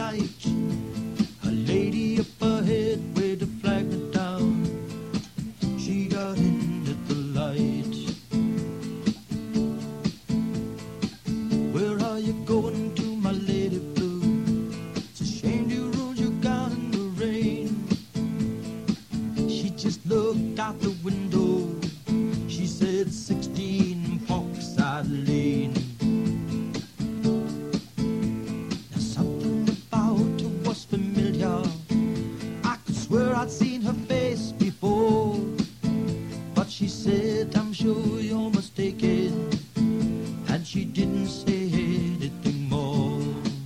night. A lady up ahead waved a flag down. She got into the light. Where are you going to, my lady blue? It's a shame you ruined your gown in the rain. She just looked out the window. She said 16 Parkside Lane. Now something about her was familiar. I could swear I'd seen her face before. But she said, I'm sure you're mistaken. And she didn't say anything more.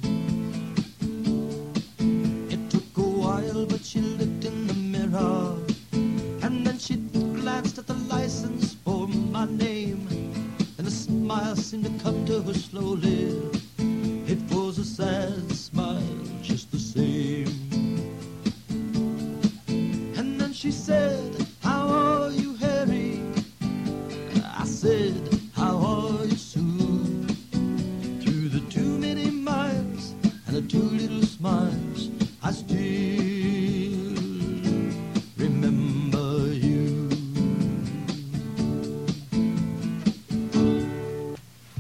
It took a while, but she looked in the mirror. And then she glanced at the license for my name. And a smile seemed to come to her slowly. It was a sad smile, just the same. And then she said, how are you, Harry? I said, how are you, Sue? Through the too many miles and the too little smiles, I still